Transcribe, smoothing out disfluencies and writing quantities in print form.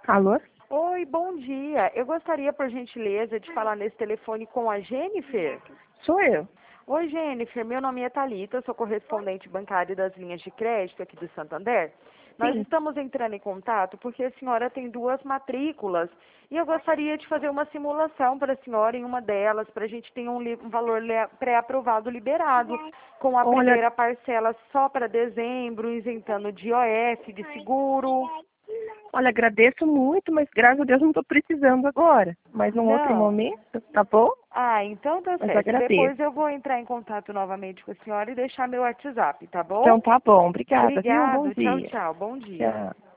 Alô? Oi, bom dia. Eu gostaria, por gentileza, de falar nesse telefone com a Jennifer. Sou eu. Oi, Jennifer. Meu nome é Thalita, sou correspondente bancária das linhas de crédito aqui do Santander. Nós Sim. estamos entrando em contato porque a senhora tem 2 matrículas e eu gostaria de fazer uma simulação para a senhora em uma delas, para a gente ter um valor pré-aprovado liberado, com a Olha, primeira parcela só para dezembro, isentando de IOF, de seguro. agradeço muito, mas graças a Deus não estou precisando agora. Mas num outro Não. momento, tá bom? Ah, então tá Mas certo. agradeço. Depois eu vou entrar em contato novamente com a senhora e deixar meu WhatsApp, tá bom? Então tá bom. Obrigada, viu? Bom Obrigado. Tchau, dia. tchau. Bom dia. Tchau.